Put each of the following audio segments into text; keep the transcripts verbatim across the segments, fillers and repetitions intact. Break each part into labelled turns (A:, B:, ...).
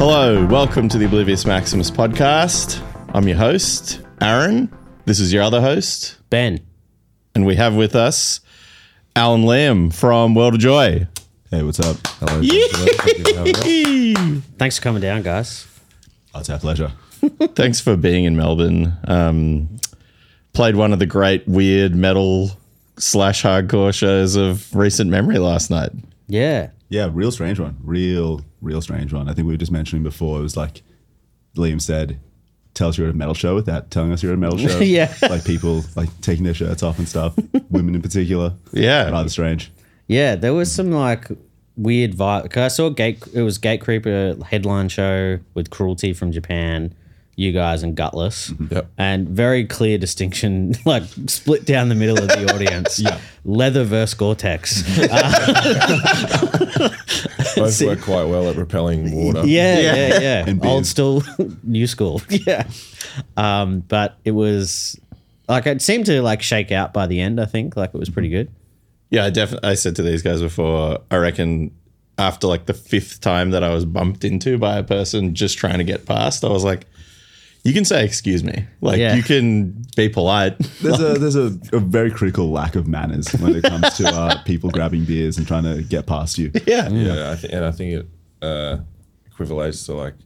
A: Hello, welcome to the Oblivious Maximus podcast. I'm your host, Aaron. This is your other host,
B: Ben.
A: And we have with us Alan Liam from World of Joy.
C: Hey, what's up?
D: Hello.
B: Thanks for coming down, guys.
C: Oh, it's our pleasure.
A: Thanks for being in Melbourne. Um, played one of the great weird metal slash hardcore shows of recent memory last night.
B: Yeah.
C: Yeah, real strange one. Real, real strange one. I think we were just mentioning before, it was like Liam said, tell us you're at a metal show without telling us you're at a metal show.
B: Yeah.
C: Like people like taking their shirts off and stuff. Women in particular.
A: Yeah.
C: Rather strange.
B: Yeah, there was some like weird vibe. I saw Gate, it was Gatecreeper headline show with Cruelty from Japan, you guys, and Gutless.
D: Yep.
B: And very clear distinction, like split down the middle of the audience.
C: Yeah.
B: Leather versus Gore-Tex.
D: Both
B: See-
D: work quite well at repelling water.
B: Yeah, yeah, yeah.
C: And
B: Old
C: beers.
B: school, new school. Yeah. Um, but it was like it seemed to like shake out by the end, I think. Like it was pretty good.
A: Yeah, I definitely. I said to these guys before, I reckon after like the fifth time that I was bumped into by a person just trying to get past, I was like, you can say excuse me. Like
B: Yeah.
A: you can be polite.
C: There's a there's a, a very critical lack of manners when it comes to uh, people grabbing beers and trying to get past you.
A: Yeah.
D: Yeah, I think, and I think it uh, equivalates to like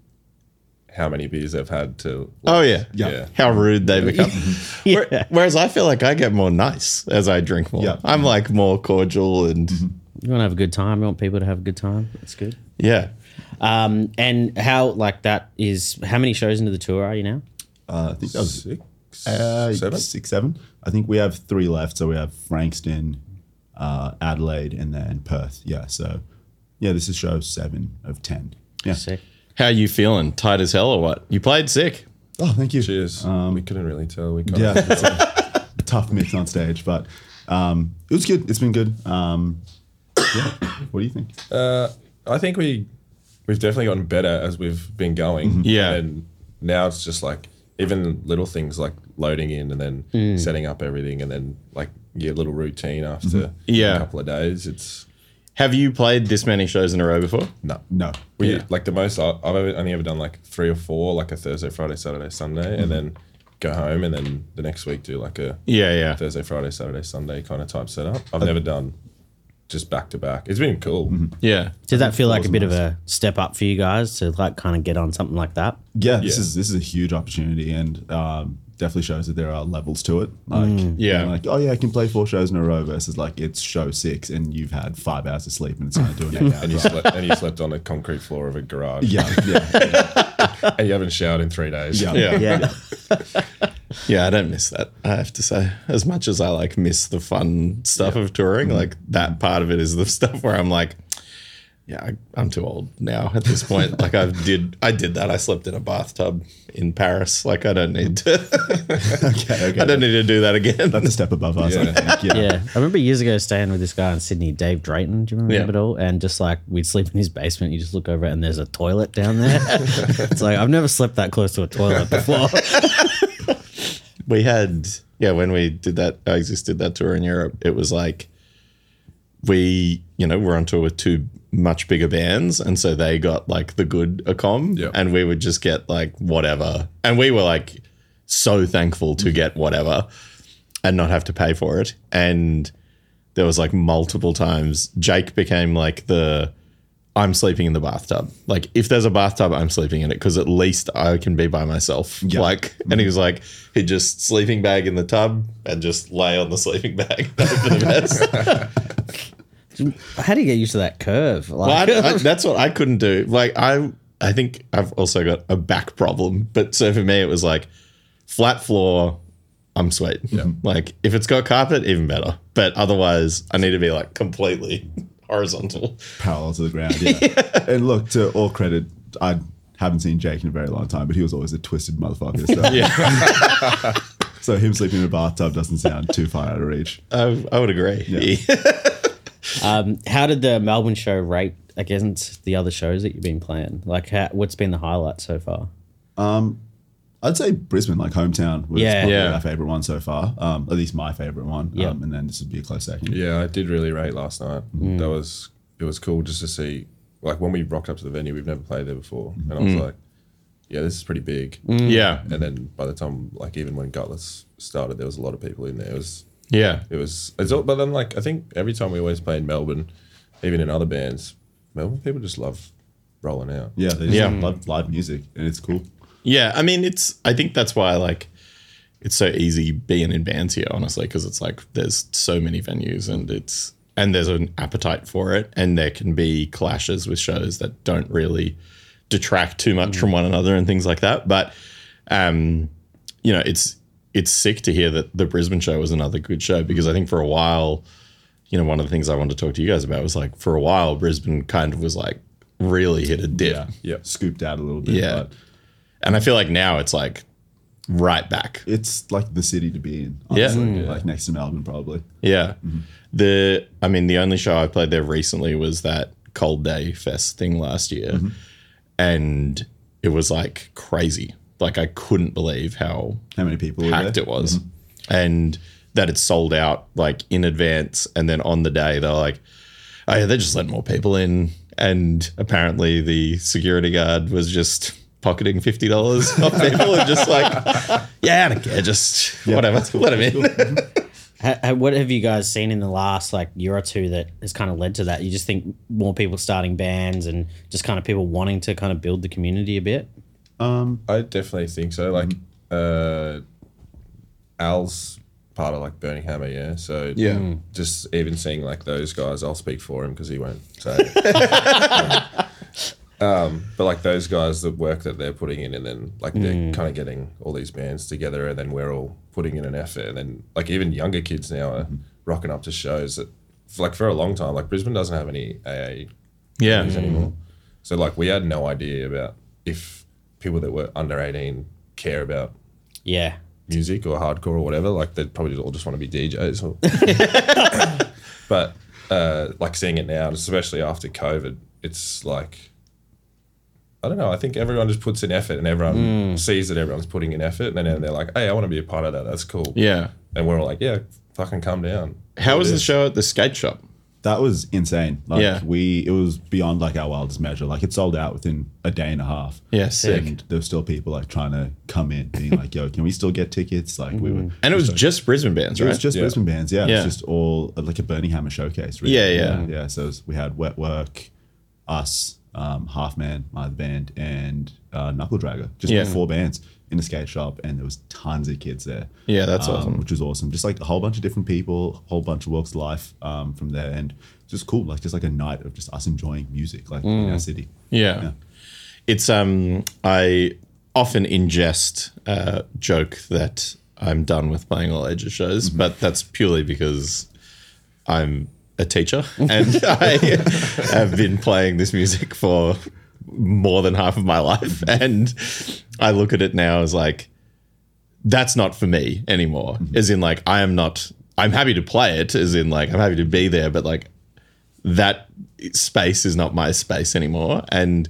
D: how many beers they've had to.
A: Oh yeah.
C: Yeah.
D: Yeah.
A: How rude they become.
B: Yeah.
A: Where- Whereas I feel like I get more nice as I drink more.
C: Yeah.
A: I'm like more cordial and
B: You want to have a good time. You want people to have a good time. That's good.
A: yeah.
B: Um, and how like that is how many shows into the tour are you now?
C: Uh, I think that was
D: Six,
C: uh,
D: seven.
C: six, seven. I think we have three left. So we have Frankston, uh, Adelaide, and then Perth. Yeah. So yeah, this is show seven of ten. Yeah.
B: Sick.
A: How you feeling? Tight as hell or what? You played sick.
C: Oh, thank you.
D: Cheers. we couldn't really tell. We kind
C: Yeah,
D: of,
C: it's a tough mix on stage, but um, it was good. It's been good. Um, yeah. What do you think?
D: uh, I think we we've definitely gotten better as we've been going.
A: Yeah.
D: And now it's just like even little things like loading in and then setting up everything and then like your little routine after
A: Yeah.
D: a couple of days. It's
A: Have you played this many shows in a row before?
D: no.
C: No.
D: We
A: Yeah.
D: like the most I- I've ever, only ever done like three or four, like a Thursday, Friday, Saturday, Sunday, and then go home and then the next week do like a
A: Yeah, yeah.
D: Thursday, Friday, Saturday, Sunday kind of type setup. I've never done just back to back. It's been cool.
A: Yeah.
B: Did that feel like a
C: was
B: bit of
C: nice.
B: a step up for you guys to like kind of get on something like that?
C: Yeah, this
D: Yeah.
C: is this is a huge opportunity, and um, definitely shows that there are levels to it. Like,
A: Yeah.
C: you know, like oh yeah, I can play four shows in a row versus like it's show six and you've had five hours of sleep and it's going to do an eight hour
D: And you
C: drive.
D: slept and you slept on a concrete floor of a garage.
C: Yeah, yeah,
D: And you haven't showered in three days.
C: yeah.
A: Yeah.
B: Yeah.
A: Yeah, I don't miss that, I have to say. As much as I like miss the fun stuff of touring, like that part of it is the stuff where I'm like, yeah, I, I'm too old now at this point. Like I did I did that. I slept in a bathtub in Paris. Like I don't need to
C: Okay, okay.
A: I don't need to do that again.
C: That's a step above us. I
D: Yeah.
C: think. Yeah.
B: Yeah. I remember years ago staying with this guy in Sydney, Dave Drayton. Do you remember
A: Yeah.
B: him at all? And just like we'd sleep in his basement. You just look over it and there's a toilet down there. It's like I've never slept that close to a toilet before.
A: We had, yeah, when we did that, I did that tour in Europe, it was like we, you know, were on tour with two much bigger bands. And so they got like the good accom
D: Yeah.
A: and we would just get like whatever. And we were like so thankful to get whatever and not have to pay for it. And there was like multiple times Jake became like the, I'm sleeping in the bathtub. Like if there's a bathtub, I'm sleeping in it because at least I can be by myself.
C: Yeah.
A: Like, and he was like, he'd just sleeping bag in the tub and just lay on the sleeping bag. That'd be the best.
B: How do you get used to that curve?
A: Well,
B: Like,
A: I, I, that's what I couldn't do. Like I, I think I've also got a back problem. But so for me, it was like flat floor. I'm sweet. Yeah. Like if it's got carpet, even better. But otherwise, I need to be like completely horizontal.
C: Parallel to the ground. Yeah. And look, to all credit, I haven't seen Jake in a very long time, but he was always a twisted motherfucker. So,
A: Yeah,
C: so him sleeping in a bathtub doesn't sound too far out of reach.
A: I, I would agree.
C: Yeah.
B: um, how did the Melbourne show rate against the other shows that you've been playing? Like, how, what's been the highlight so far?
C: I'd say Brisbane, like hometown, was
B: Yeah.
C: probably
A: Yeah.
C: our favorite one so far. Um, at least my favorite one.
B: Yeah.
C: Um, and then this would be a close second.
D: Yeah, I did really rate last night. That was it was cool just to see like when we rocked up to the venue, we've never played there before, and I was
A: Mm.
D: like, yeah, this is pretty big.
A: Yeah.
D: And then by the time, like even when Gutless started, there was a lot of people in there. It was,
A: Yeah.
D: it was, it's all, but then like I think every time we always play in Melbourne, even in other bands, Melbourne people just love rolling out.
C: Yeah, they just
A: Yeah.
C: love live music, and it's cool.
A: Yeah. I mean, it's, I think that's why, like, it's so easy being in bands here, honestly, because it's like there's so many venues and it's, and there's an appetite for it. And there can be clashes with shows that don't really detract too much from one another and things like that. But, um, you know, it's, it's sick to hear that the Brisbane show was another good show, because I think for a while, you know, one of the things I wanted to talk to you guys about was like, for a while, Brisbane kind of was like really hit a dip.
C: Yeah,
D: Yep.
C: scooped out a little bit.
A: Yeah.
C: But
A: And I feel like now it's like right back.
C: it's like the city to be in.
A: Yeah.
C: Honestly.
A: Mm.
C: Like next to Melbourne, probably.
A: Yeah. The I mean, the only show I played there recently was that Cold Day Fest thing last year. And it was like crazy. Like I couldn't believe how
C: How many people were
A: packed
C: there?
A: it was. And that it sold out like in advance. And then on the day they're like, oh yeah, they just let more people in. And apparently the security guard was just pocketing fifty dollars off people and just like, yeah, I don't care, just whatever, let them in.
B: Ha- ha- What have you guys seen in the last like year or two that has kind of led to that? You just think more people starting bands and just kind of people wanting to kind of build the community a bit?
D: I definitely think so. Like, uh, Al's part of like Burning Hammer, yeah. So
A: Yeah. Mm.
D: just even seeing like those guys, I'll speak for him because he won't say. it. um, but like those guys, the work that they're putting in, and then like they're kind of getting all these bands together, and then we're all putting in an effort, and then like even younger kids now are rocking up to shows that, like for a long time, like Brisbane doesn't have any A A
A: Yeah.
D: anymore. So like we had no idea about if people that were under eighteen care about
B: Yeah.
D: music or hardcore or whatever. Like they'd probably all just want to be D Js. Or but uh, like seeing it now, especially after COVID, it's like I don't know. I think everyone just puts in effort, and everyone sees that everyone's putting in effort, and then they're like, "Hey, I want to be a part of that. That's cool."
A: Yeah.
D: And we're all like, "Yeah, fucking come down."
A: How was
D: It
A: the
D: is.
A: show at the skate shop?
C: That was insane. Like
A: Yeah.
C: we, it was beyond like our wildest measure. Like it sold out within a day and a half.
A: Yeah, sick.
C: And there were still people like trying to come in, being like, "Yo, can we still get tickets?" Like we were,
A: And it was just Brisbane bands,
C: it
A: right?
C: was just
D: Yeah.
C: Brisbane bands. Yeah,
A: Yeah.
C: it was just all uh, like a Burning Hammer showcase. Really.
A: Yeah, yeah.
C: yeah. So it was, we had Wet Work, us, um, Half Man, my other band, and uh, Knuckle Dragger. Just
A: Yeah.
C: four bands in a skate shop, and there was tons of kids there.
A: Yeah, that's
C: um,
A: awesome.
C: Which was awesome. Just like a whole bunch of different people, a whole bunch of walks of life um, from there, and just cool. Like just like a night of just us enjoying music, like in our city.
A: Yeah.
C: Yeah.
A: It's um I often ingest uh joke that I'm done with playing all ages shows, but that's purely because I'm a teacher and I have been playing this music for more than half of my life, and I look at it now as like that's not for me anymore. As in like I am not I'm happy to play it, as in like I'm happy to be there, but like that space is not my space anymore, and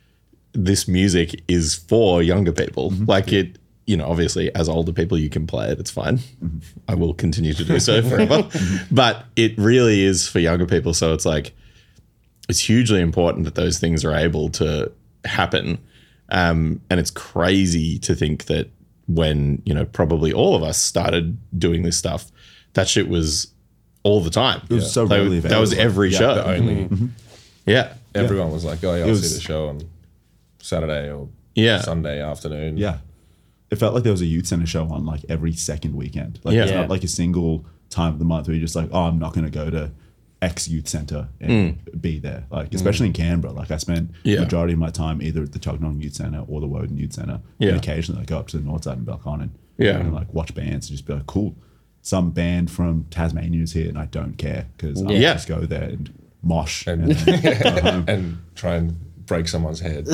A: this music is for younger people. Like it, you know, obviously as older people you can play it, it's fine. I will continue to do so forever. But it really is for younger people. So it's like, it's hugely important that those things are able to happen. Um, and it's crazy to think that when, you know, probably all of us started doing this stuff, that shit was all the time. It
C: was so readily
A: That was
C: available.
A: every
C: Yeah,
A: show.
D: The only
A: Yeah.
D: everyone was like, "Oh yeah, I'll
C: It
D: see
C: was-
D: the show on Saturday or
A: Yeah.
D: Sunday afternoon."
C: Yeah. It felt like there was a youth center show on like every second weekend. Like
A: Yeah.
C: it's
B: Yeah.
C: not like a single time of the month where you're just like, oh, I'm not going to go to X youth center and be there. Like, especially in Canberra, like I spent
A: Yeah.
C: the majority of my time either at the Tuggeranong Youth Center or the Woden Youth Center.
A: Yeah.
C: And occasionally I go up to the north side in Belconnen.
A: Yeah.
C: And like watch bands and just be like, cool. Some band from Tasmania is here and I don't care because I'll
A: Yeah.
C: just go there and mosh.
D: And-
C: And, then go home.
D: and try and break someone's head.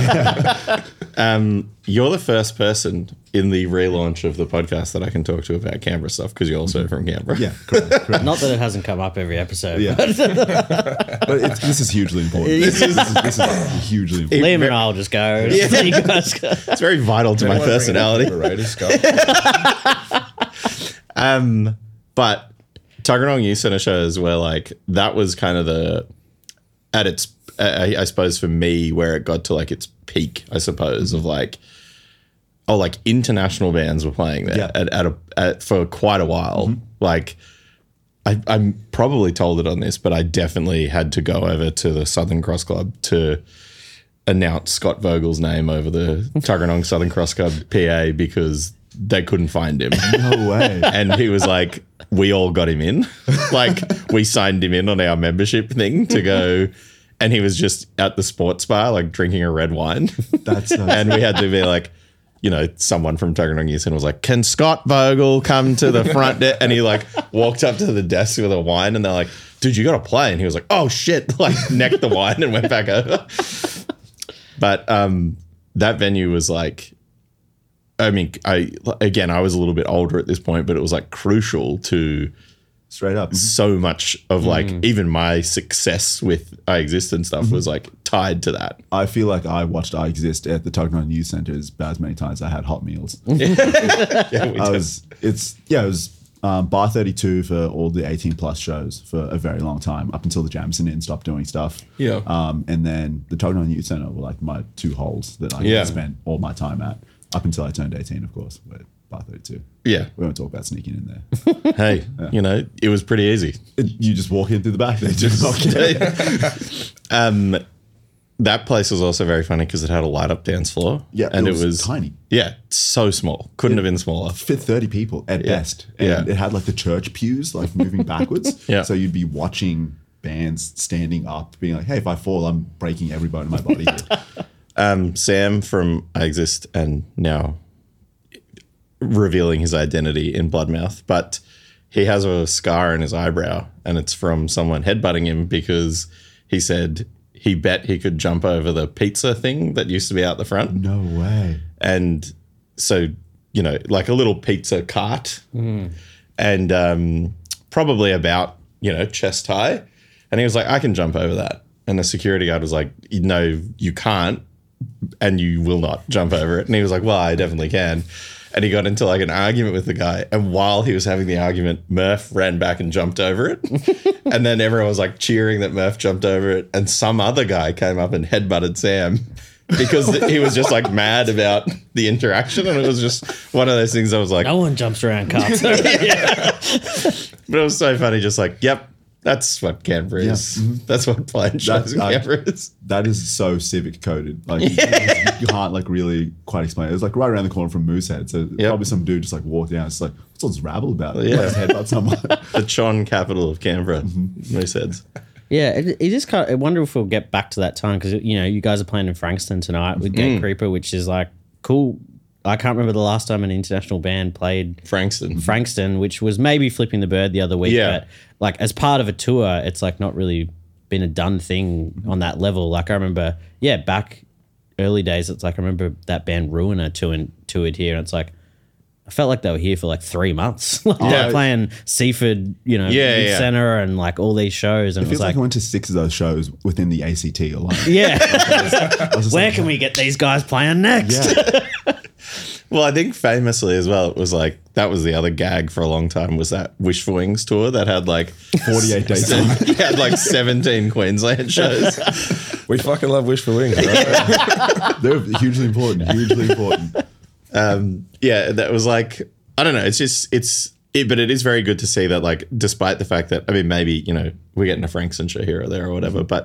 C: Yeah.
A: You're the first person in the relaunch of the podcast that I can talk to about Canberra stuff, because you're also from Canberra.
C: Yeah. Correct. correct.
B: Not that it hasn't come up every episode.
C: Yeah.
B: But
C: But it's, this is hugely important. This is, this is, this is hugely important.
B: Liam and I'll just go. You guys go.
A: It's very vital to my
D: Anyone bring it up
A: personality.
D: with the Raiders scuff?
A: Um, but Tuggeranong Youth Centre shows where like that was kind of the at its I, I suppose for me, where it got to like its peak, I suppose, mm-hmm. of like, oh, like international bands were playing there
C: Yeah.
A: at, at a at, for quite a while. Mm-hmm. Like, I, I'm probably told it on this, but I definitely had to go over to the Southern Cross Club to announce Scott Vogel's name over the Tuggeranong Southern Cross Club P A because they couldn't find him.
C: No way.
A: And he was like, we all got him in. Like, we signed him in on our membership thing to go. And he was just at the sports bar, like drinking a red wine.
C: That's so
A: And we had to be like, you know, someone from Tuggeranong Youth Centre was like, can Scott Vogel come to the front desk? And he like walked up to the desk with a wine and they're like, dude, you got to play. And he was like, oh shit, like necked the wine and went back over. But um, that venue was like, I mean, I again, I was a little bit older at this point, but it was like crucial to
C: straight up.
A: so much of like mm. even my success with I Exist and stuff mm-hmm. was like tied to that.
C: I feel like I watched I Exist at the Tuggeranong Youth Centre about as many times as I had hot meals.
A: yeah, we
C: I
A: did.
C: was, it's, yeah, it was um, Bar thirty-two for all the eighteen plus shows for a very long time, up until the Jamison Inn stopped doing stuff.
A: Yeah.
C: Um, and then the Tuggeranong Youth Centre were like my two holes that I
A: Yeah.
C: spent all my time at, up until I turned eighteen, of course, but Bar thirty-two.
A: Yeah.
C: We won't talk about sneaking in there.
A: Hey, yeah. you know, it was pretty easy.
C: It, you just walk in through the back. They just
A: um, that place was also very funny because it had a light up dance floor.
C: Yeah,
A: and
C: it
A: it
C: was,
A: was
C: tiny.
A: Yeah, so small. Couldn't have been smaller.
C: Fit thirty people at
A: Yeah.
C: best. And
A: Yeah.
C: it had like the church pews like moving backwards.
A: Yeah.
C: So you'd be watching bands standing up, being like, hey, if I fall, I'm breaking every bone in my body here.
A: Um, Sam from I Exist and now revealing his identity in Bloodmouth, but he has a scar in his eyebrow and it's from someone headbutting him because he said he bet he could jump over the pizza thing that used to be out the front.
C: No way.
A: And so, you know, like a little pizza cart
B: Mm.
A: and um, probably about, you know, chest high. And he was like, I can jump over that. And the security guard was like, no, you can't. And you will not jump over it. And he was like, well, I definitely can. And he got into like an argument with the guy. And while he was having the argument, Murph ran back and jumped over it. And then everyone was like cheering that Murph jumped over it. And some other guy came up and headbutted Sam because he was just like mad about the interaction. And it was just one of those things I was like,
B: No one jumps around carts. Yeah.
A: but it was so funny. Just like, yep, that's what Canberra is.
C: Yeah. Mm-hmm.
A: That's what playing shows in
C: I-
A: Canberra is.
C: That is so civic coded. Like you, you can't like really quite explain it. It was like right around the corner from Moosehead. So
A: Yep.
C: probably some dude just like walked down. It's like, what's all this rabble about?
A: Yeah.
C: Like, headbutt someone.
A: The Chon capital of Canberra,
C: Mm-hmm.
A: Mooseheads.
B: Yeah, it, it just kind of, I wonder if we'll get back to that time because, you know, you guys are playing in Frankston tonight with Gate Creeper, which is like cool. I can't remember the last time an international band played
A: Frankston.
B: Frankston, which was maybe Flipping the Bird the other week.
A: Yeah.
B: But like as part of a tour, it's like not really been a done thing on that level. Like I remember, yeah, back early days, it's like I remember that band Ruiner touring, toured here, and it's like I felt like they were here for like three months. Like
A: Yeah.
B: they're playing Seaford, you know,
A: Yeah,
B: Youth
A: yeah.
B: Center and like all these shows, and
C: It
B: it was
C: feels like,
B: like,
C: I went to six of those shows within the A C T alone.
B: yeah,
C: I was just
B: where
C: like,
B: can we get these guys playing next?
C: Yeah.
A: Well, I think famously as well, it was like that was the other gag for a long time was that Wish for Wings tour that had like
C: forty-eight days.
A: had like seventeen Queensland shows.
D: We fucking love Wish for Wings. Right?
C: They're hugely important. Hugely important.
A: Um, yeah, that was like I don't know. It's just it's it, but it is very good to see that like despite the fact that I mean maybe you know we're getting a Frankston show here or there or whatever, but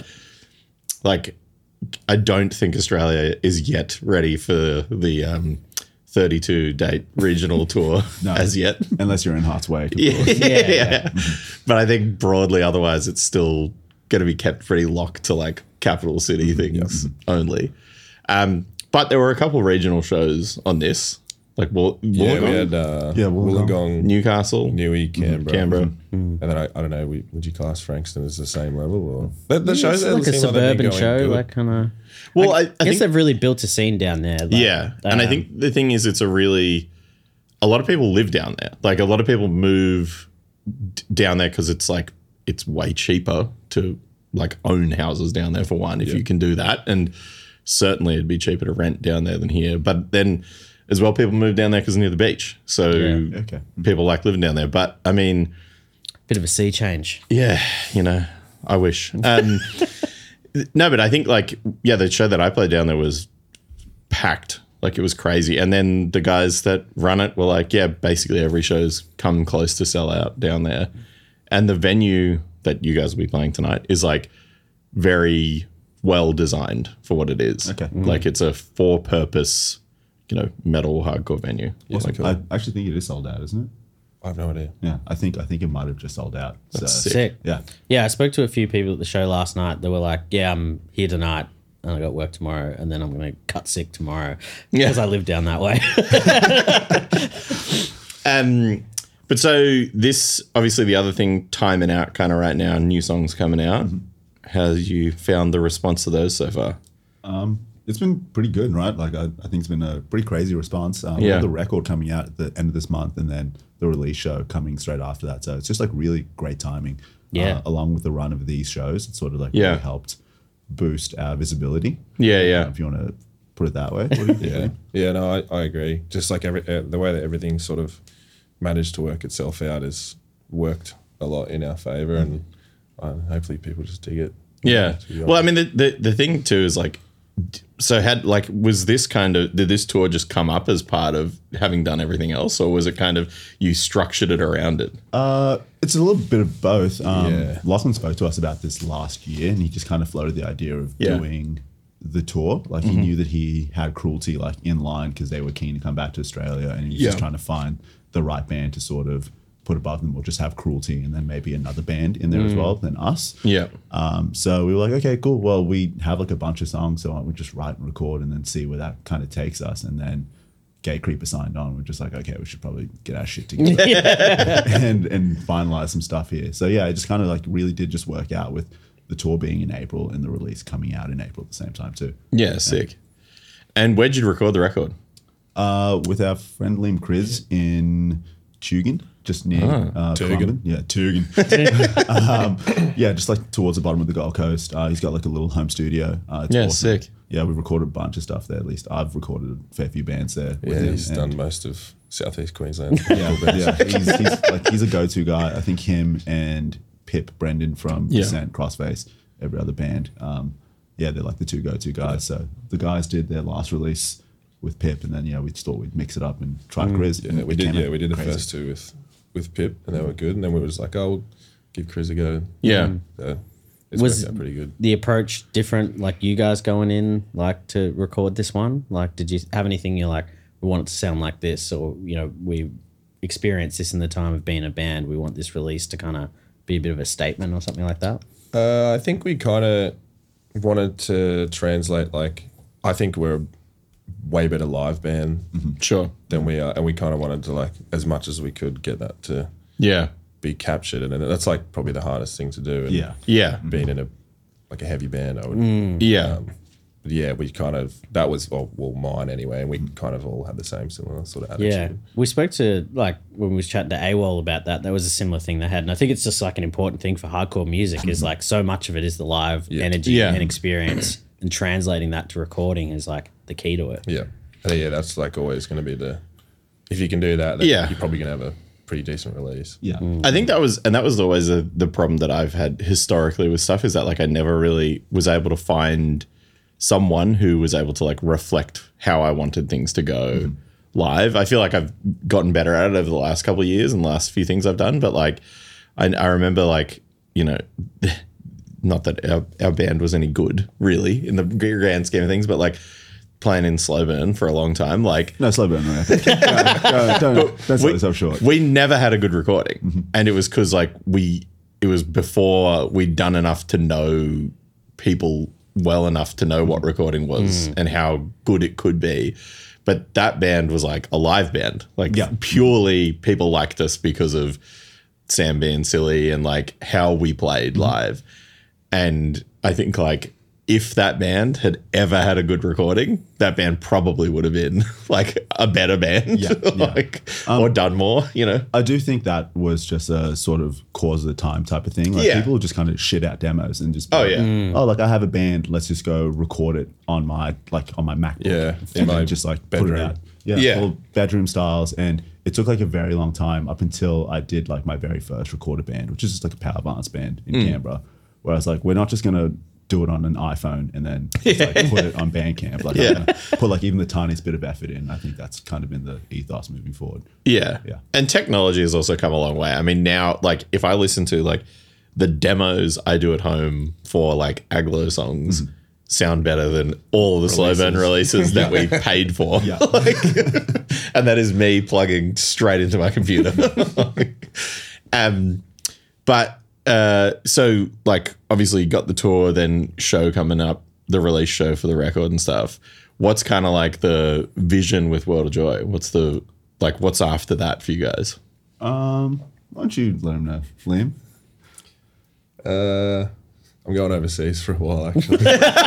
A: like I don't think Australia is yet ready for the um, thirty-two date regional tour
C: No.
A: as yet.
C: Unless you're in Hearts Wake. Of
A: Yeah,
C: course.
A: yeah,
B: yeah.
A: But I think broadly, otherwise, it's still going to be kept pretty locked to like capital city things only. Um, but there were a couple regional shows on this, like Woll-
D: Yeah, we
A: Wollongong,
D: had uh,
C: Yeah, Wollongong.
D: Wollongong,
A: Newcastle,
D: Newey, Canberra.
A: Canberra.
D: And then I, I don't know, we, would you class Frankston as the same level? Or the, the shows
B: It's
D: that
B: like a
D: seem like they've been
B: suburban
D: going
B: show,
D: good.
B: like kind of.
A: Well, I, I,
B: I, guess
A: think
B: they've really built a scene down there. Like,
A: yeah, and I
B: um,
A: think the thing is, it's a really a lot of people live down there. Like a lot of people move d- down there because it's like it's way cheaper to like own houses down there for one, if you can do that, and certainly it'd be cheaper to rent down there than here. But then as well, people move down there because near the beach, so
B: Yeah.
C: Okay.
A: people like living down there. But I mean,
B: bit of a sea change.
A: yeah, you know, I wish. Um, No, but I think like yeah, the show that I played down there was packed. Like it was crazy. And then the guys that run it were like, yeah, basically every show's come close to sell out down there. And the venue that you guys will be playing tonight is like very well designed for what it is.
C: Okay.
A: Like it's a for purpose, you know, metal hardcore venue.
D: Yeah,
A: Like,
D: cool.
C: I actually think it is sold out, isn't it?
D: I have no idea.
C: Yeah, I think I think it might have just sold out.
A: That's
C: so,
A: sick.
B: Sick.
C: Yeah,
B: Yeah, I spoke to a few people at the show last night that were like, yeah, I'm here tonight and I got work tomorrow and then I'm going to cut sick tomorrow
A: Yeah.
B: because I live down that way.
A: Um, but so this, obviously the other thing, timing out kind of right now, new songs coming out. How have you found the response to those so far?
C: it's been pretty good, right? Like I, I think it's been a pretty crazy response. Um, we
A: Yeah.
C: have the record coming out at the end of this month, and then the release show coming straight after that. So it's just like really great timing.
B: Yeah.
C: Uh, along with the run of these shows, it's sort of like
A: Yeah.
C: really helped boost our visibility.
A: Yeah,
C: Uh,
A: yeah.
C: if you want to put it that way. What do you think?
D: Yeah, yeah, no, I, I agree. Just like every uh, the way that everything sort of managed to work itself out has worked a lot in our favor, and uh, hopefully people just dig it.
A: Yeah.
D: To be
A: Well, I
D: honest.
A: mean, the, the, the thing too is like, d- so had like, was this kind of, did this tour just come up as part of having done everything else? Or was it kind of, you structured it around it?
C: Uh, it's a little bit of both. Um,
D: Yeah.
C: Lachlan spoke to us about this last year, and he just kind of floated the idea of
A: Yeah.
C: doing the tour. Like he knew that he had Cruelty like in line because they were keen to come back to Australia, and he's just
A: Yeah.
C: trying to find the right band to sort of put above them, or just have Cruelty and then maybe another band in there as well than us.
A: Yeah.
C: Um, so we were like, okay, cool. Well, we have like a bunch of songs, so why don't we just write and record and then see where that kind of takes us. And then Gate Creeper signed on. We're just like, okay, we should probably get our shit together and and finalize some stuff here. So yeah, it just kind of like really did just work out with the tour being in April and the release coming out in April at the same time too.
A: Yeah, sick. And where'd you record the record?
C: Uh, with our friend Liam Kriz in Tugan, just near uh,
D: Tugan.
C: Currumbin. Yeah, Tugan. um, yeah, just like towards the bottom of the Gold Coast. Uh, he's got like a little home studio. Uh, it's
A: Yeah,
C: awesome.
A: sick.
C: Yeah, we've recorded a bunch of stuff there. At least I've recorded a fair few bands there.
D: yeah,
C: with him,
D: he's
C: and-
D: done most of Southeast Queensland.
C: Yeah, yeah. He's, he's like he's a go-to guy. I think him and Pip Brendan from
A: Yeah.
C: Descent, Crossface, every other band. Um, yeah, they're like the two go-to guys. So the guys did their last release with Pip, and then yeah, we just thought we'd mix it up and try Chris.
D: Yeah, we did. Yeah, we did the first two with with Pip, and they were good. And then we were just like, oh, we'll give Chris a go.
A: Yeah.
D: So it's
B: Was-
D: worked out pretty good.
B: The approach different, like you guys going in, like to record this one? Like, did you have anything you're like, we want it to sound like this, or, you know, we experienced this in the time of being a band, we want this release to kind of be a bit of a statement or something like that?
D: Uh, I think we kind of wanted to translate, like, I think we're a way better live band
A: Sure.
D: than we are, and we kind of wanted to, like, as much as we could, get that to
A: Yeah.
D: be captured, and that's like probably the hardest thing to do. And
C: Yeah.
A: Yeah.
D: being in a like a heavy band, I would.
A: Yeah.
D: But yeah, we kind of that was well, well mine anyway, and we kind of all had the same similar sort of attitude.
B: Yeah. We spoke to, like, when we was chatting to AWOL about that, that was a similar thing they had. And I think it's just like an important thing for hardcore music is like so much of it is the live energy
A: Yeah.
B: and experience, and translating that to recording is like the key to it.
D: Yeah, and yeah, that's like always going to be the if you can do that, then
A: Yeah.
D: you're probably going to have a pretty decent release.
C: Yeah.
A: I think that was, and that was always a, the problem that I've had historically with stuff is that like I never really was able to find someone who was able to like reflect how I wanted things to go live. I feel like I've gotten better at it over the last couple of years and the last few things I've done, but like I, I remember like, you know, not that our, our band was any good really in the grand scheme of things, but like playing in slow burn for a long time, like
C: No, slow burn. No, no, don't don't sell
A: we,
C: yourself short.
A: we never had a good recording, and it was because like we it was before we'd done enough to know people well enough to know what recording was and how good it could be. But that band was like a live band, like
C: Yeah.
A: purely people liked us because of Sam being silly and like how we played live. And I think like if that band had ever had a good recording, that band probably would have been like a better band,
C: Yeah, yeah.
A: like or done more, you know.
C: I do think that was just a sort of cause of the time type of thing. Like
A: Yeah.
C: people would just kind of shit out demos and just be
A: Oh,
C: like,
A: yeah.
C: oh, like I have a band, let's just go record it on my like on my MacBook.
D: Yeah, in
C: and
D: my
C: then just like put
D: bedroom.
C: it out. Yeah,
A: Yeah.
C: all bedroom styles. And it took like a very long time up until I did like my very first recorded band, which is just like a power dance band in
A: Mm.
C: Canberra, where I was like, we're not just gonna do it on an iPhone and then just, like, put it on Bandcamp. Like,
A: Yeah.
C: I'm gonna put like even the tiniest bit of effort in. I think that's kind of been the ethos moving forward.
A: Yeah.
C: Yeah.
A: And technology has also come a long way. I mean, now, like, if I listen to, like, the demos I do at home for, like, Aglo songs
C: Mm-hmm.
A: sound better than all the slow burn releases that we paid for.
C: Yeah.
A: Like, and that is me plugging straight into my computer. um, but, uh, so, like, obviously you got the tour, then show coming up, the release show for the record and stuff. What's kind of like the vision with World of Joy? What's the, like, what's after that for you guys?
C: Um, why don't you let him know, Liam?
D: Uh, I'm going overseas for a while, actually.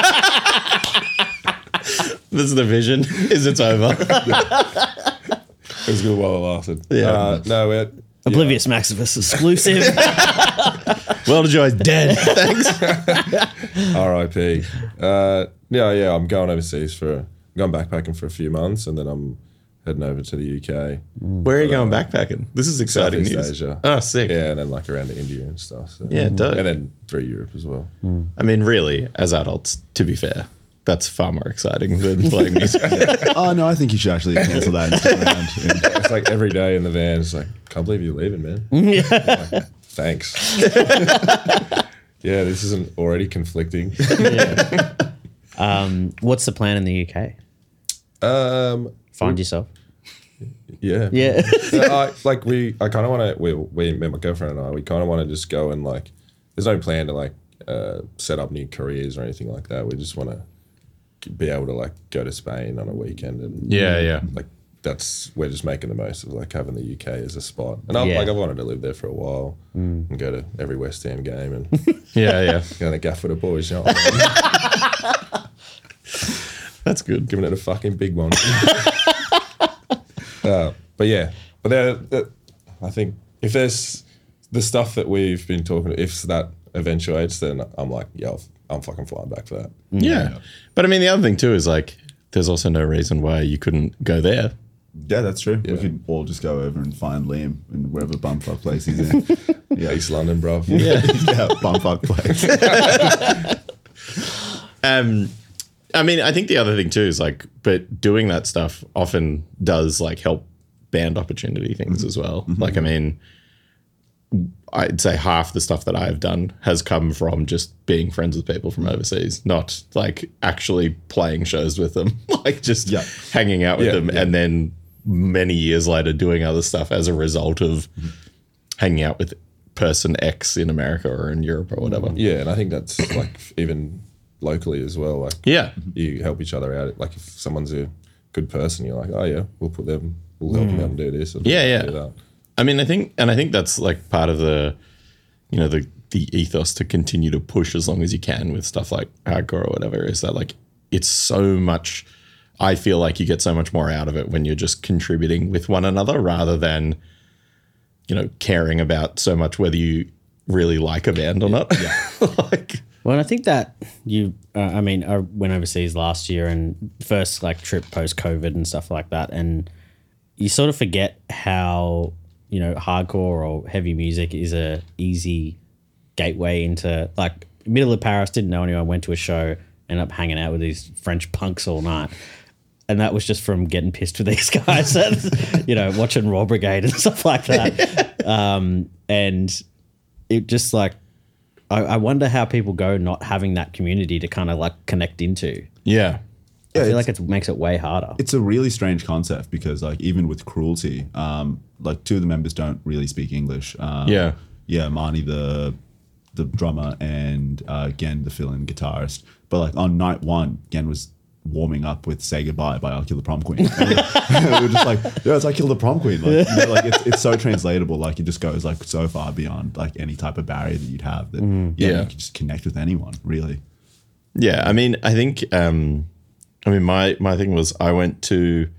A: This is the vision. Is it's over?
D: It was good while it lasted.
A: Yeah.
D: Uh, no, we're,
B: Oblivious Maximus exclusive.
A: World of Joy's dead. Thanks.
D: R I P. Uh, yeah, yeah, I'm going overseas for, I'm going backpacking for a few months, and then I'm heading over to the U K.
A: Where are you going backpacking? This is exciting
D: Southeast
A: news.
D: Asia.
A: Oh, sick.
D: Yeah, and then like around to India and stuff. So.
A: Yeah, dope.
D: And then through Europe as well.
A: I mean, really, as adults, to be fair, that's far more exciting than playing music.
C: Oh no, I think you should actually cancel that and stick around. And,
D: It's like every day in the van, it's like, can't believe you're leaving, man. Like, thanks. Yeah, this isn't already conflicting.
B: Um, what's the plan in the U K?
D: Um,
B: Find yourself.
D: yeah.
B: Yeah.
D: So I, like we, I kind of want to. We, we, me, my girlfriend and I, we kind of want to just go and like. There's no plan to like uh, set up new careers or anything like that. We just want to be able to like go to Spain on a weekend and
A: Yeah, yeah.
D: like that's we're just making the most of like having the U K as a spot. And I
B: Yeah.
D: like I wanted to live there for a while and go to every West Ham game and
A: Yeah, yeah.
D: go on a gaff with the boys. You know, what I mean?
A: That's good.
D: Giving it a fucking big one. uh, but yeah, but there, there- I think if there's the stuff that we've been talking, if that eventuates, then I'm like, yeah, I'll, I'm fucking flying back for that.
A: Yeah. But I mean, the other thing too is like, there's also no reason why you couldn't go there.
C: yeah, that's true.
D: Yeah.
C: We could all just go over and find Liam in wherever bumfuck place he's in. Yeah,
D: East London, bro.
C: yeah, yeah, bumfuck place.
A: Um, I mean, I think the other thing too is like, but doing that stuff often does like help band opportunity things as well. Like, I mean, I'd say half the stuff that I've done has come from just being friends with people from overseas, not like actually playing shows with them, like just
C: Yeah.
A: hanging out with
D: Yeah,
A: them.
D: yeah.
A: And then many years later doing other stuff as a result of hanging out with person X in America or in Europe or whatever.
D: Yeah, and I think that's like even locally as well. Like,
A: Yeah.
D: you help each other out. Like, if someone's a good person, you're like, oh yeah, we'll put them, we'll help them out and do this. Or
A: Yeah, yeah.
D: do that.
A: I mean, I think, and I think that's like part of the, you know, the the ethos to continue to push as long as you can with stuff like hardcore or whatever, is that like it's so much. I feel like you get so much more out of it when you're just contributing with one another rather than, you know, caring about so much whether you really like a band or not. Yeah. like,
B: Well, and I think that you, uh, I mean, I went overseas last year and first like trip post COVID and stuff like that. And you sort of forget how, you know, hardcore or heavy music is a easy gateway into like middle of Paris, didn't know anyone, went to a show, ended up hanging out with these French punks all night. And that was just from getting pissed with these guys, and, you know, watching Raw Brigade and stuff like that. um, and it just like, I, I wonder how people go not having that community to kind of like connect into.
A: yeah.
B: I feel
C: it's-
B: like it makes it way harder.
C: It's a really strange concept because, like, even with Cruelty, um, like two of the members don't really speak English. Um,
A: Yeah.
C: yeah, Marnie the the drummer and uh, Gen the fill-in guitarist. But like on night one, Gen was warming up with "Say Goodbye" by I'll Kill the Prom Queen. And we were just like, yeah, it's I Kill the Prom Queen. Like, you know, like it's, it's so translatable. Like it just goes like so far beyond like any type of barrier that you'd have. That yeah,
A: Yeah.
C: you can just connect with anyone really.
A: Yeah, I mean, I think, um, I mean, my my thing was I went to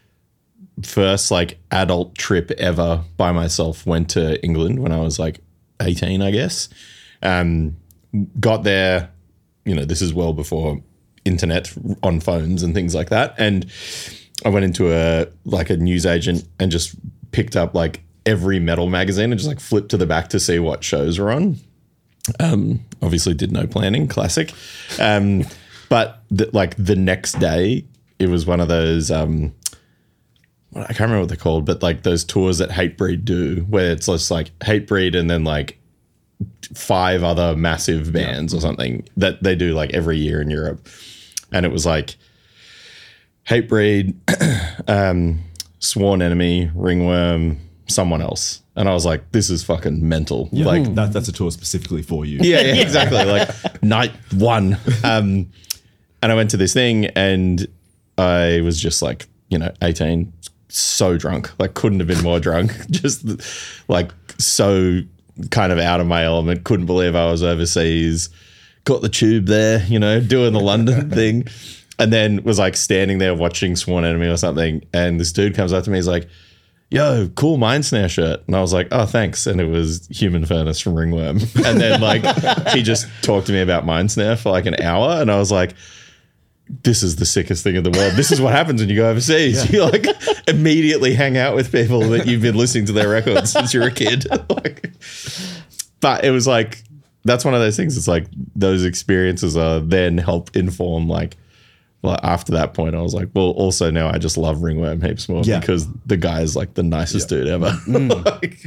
A: first like adult trip ever by myself. Went to England when I was like eighteen, I guess. Um, got there, you know, this is well before internet on phones and things like that, and I went into a like a newsagent and just picked up like every metal magazine and just like flipped to the back to see what shows were on. Um, obviously did no planning, classic. Um, but the, like the next day, it was one of those, um, I can't remember what they're called, but like those tours that Hatebreed do, where it's just like Hatebreed and then like five other massive bands yeah. or something that they do like every year in Europe. And it was like Hatebreed, um, Sworn Enemy, Ringworm, someone else. And I was like, this is fucking mental.
C: Yeah.
A: Like
C: that, that's a tour specifically for you.
A: Yeah, yeah, exactly. Like night one. Um, and I went to this thing and I was just like, you know, eighteen, so drunk, like couldn't have been more drunk. Just like so kind of out of my element. Couldn't believe I was overseas. Got the tube there, you know, doing the London thing. And then was like standing there watching Sworn Enemy or something. And this dude comes up to me. He's like, yo, cool Mindsnare shirt. And I was like, oh, thanks. And it was Human Furnace from Ringworm. And then like he just talked to me about Mindsnare for like an hour. And I was like, this is the sickest thing in the world. This is what happens when you go overseas. Yeah. You like immediately hang out with people that you've been listening to their records since you're a kid. Like, but it was like, that's one of those things. It's like those experiences are then help inform like, well, after that point, I was like, well, also now I just love Ringworm heaps more yeah. because the guy is like the nicest yeah. dude ever. Mm. like,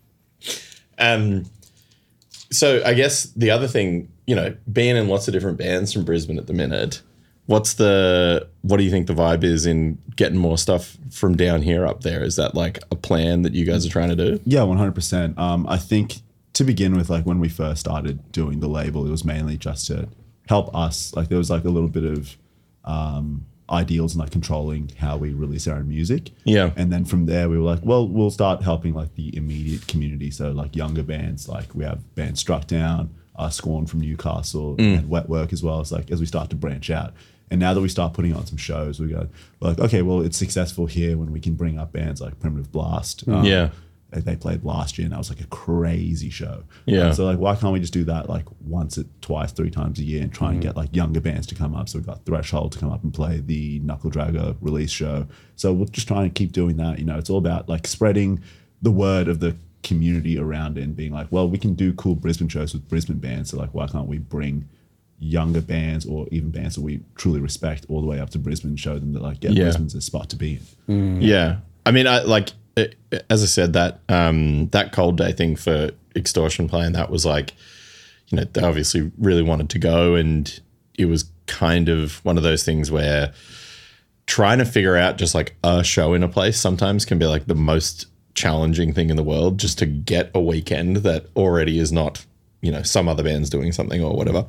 A: um, so I guess the other thing, you know, being in lots of different bands from Brisbane at the minute, what's the, what do you think the vibe is in getting more stuff from down here up there? Is that like a plan that you guys are trying to do?
C: Yeah, one hundred percent. Um, I think to begin with, like when we first started doing the label, it was mainly just to help us. Like there was like a little bit of, um, ideals and like controlling how we release our own music.
A: Yeah.
C: And then from there we were like, well, we'll start helping like the immediate community. So like younger bands, like we have band Struck Down, uh, Scorn from Newcastle mm. and Wet Work as well. It's like as we start to branch out. And now that we start putting on some shows, we go like, okay, well, it's successful here when we can bring up bands like Primitive Blast. Um,
A: yeah.
C: They played last year and that was like a crazy show.
A: Yeah.
C: Um, so like, why can't we just do that like once, it, twice, three times a year and try mm. and get like younger bands to come up? So we've got Threshold to come up and play the Knuckle Dragger release show. So we're just trying to keep doing that. You know, it's all about like spreading the word of the community around it and being like, well, we can do cool Brisbane shows with Brisbane bands. So like, why can't we bring younger bands or even bands that we truly respect all the way up to Brisbane and show them that like, yeah, yeah. Brisbane's a spot to be in.
A: Mm. Yeah. I mean, I like, it, as I said, that um, that Cold Day thing for Extortion playing, that was like, you know, they obviously really wanted to go, and it was kind of one of those things where trying to figure out just like a show in a place sometimes can be like the most challenging thing in the world, just to get a weekend that already is not, you know, some other band's doing something or whatever.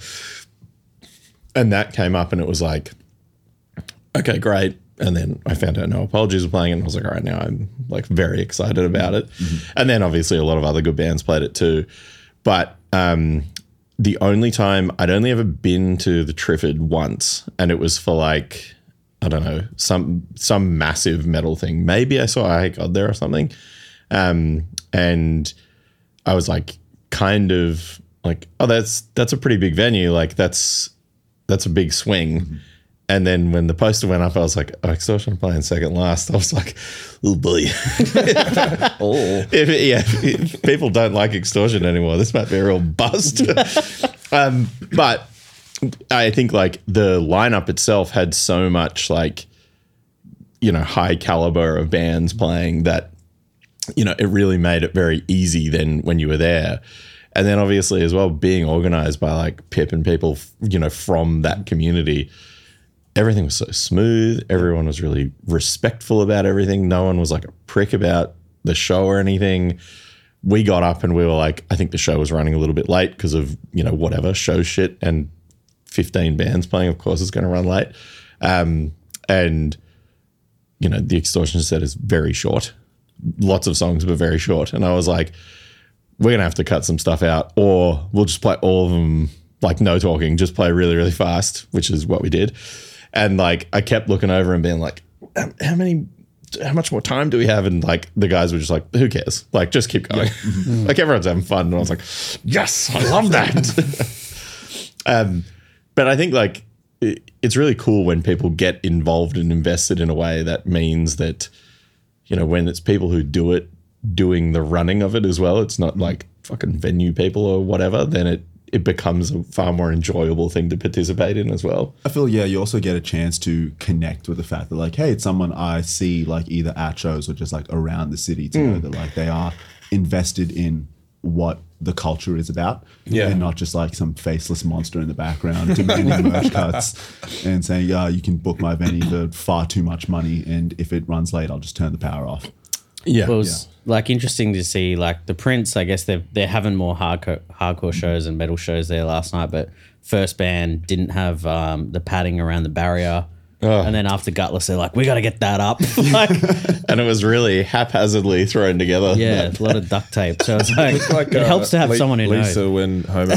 A: And that came up and it was like, okay, great. And then I found out No Apologies were playing it and I was like, all right, now I'm like very excited about it. Mm-hmm. And then obviously a lot of other good bands played it too. But um, the only time I'd only ever been to the Triffid once, and it was for like, I don't know, some some massive metal thing. Maybe I saw I Hate God there or something. Um, and I was like kind of like, oh, that's that's a pretty big venue. Like that's that's a big swing. Mm-hmm. And then when the poster went up, I was like, oh, Extortion playing second last. I was like, oh boy. oh. If, yeah, if people don't like Extortion anymore, this might be a real bust. um, but I think like the lineup itself had so much like, you know, high caliber of bands playing that, you know, it really made it very easy then when you were there. And then obviously as well, being organized by like Pip and people, you know, from that community, everything was so smooth. Everyone was really respectful about everything. No one was like a prick about the show or anything. We got up and we were like, I think the show was running a little bit late because of, you know, whatever, show shit, and fifteen bands playing, of course, is going to run late. Um, and, you know, the Extortion set is very short. Lots of songs, but very short. And I was like, we're going to have to cut some stuff out, or we'll just play all of them, like no talking, just play really, really fast, which is what we did. And like, I kept looking over and being like, how many, how much more time do we have? And like, the guys were just like, who cares? Like, just keep going. Yeah. Like, everyone's having fun. And I was like, yes, I love that. um, but I think like, it, it's really cool when people get involved and invested in a way that means that, you know, when it's people who do it, doing the running of it as well, it's not like fucking venue people or whatever, then it, it becomes a far more enjoyable thing to participate in as well.
C: I feel, yeah, you also get a chance to connect with the fact that, like, hey, it's someone I see, like, either at shows or just, like, around the city to know that, like, they are invested in what the culture is about.
D: Yeah.
C: And not just, like, some faceless monster in the background demanding merch cuts and saying, yeah, you can book my venue for far too much money, and if it runs late, I'll just turn the power off.
A: Yeah.
B: It was like interesting to see like the Prince. I guess they're they're having more hardcore hardcore shows and metal shows there last night, but first band didn't have um, the padding around the barrier.
A: Oh.
B: And then after Gutless, they're like, we got to get that up. Like,
A: And it was really haphazardly thrown together.
B: yeah, a lot of duct tape. So it's like,
D: Like,
B: it
D: uh,
B: helps to have
D: Le-
B: someone who
D: Lisa
B: knows.
D: when Homer.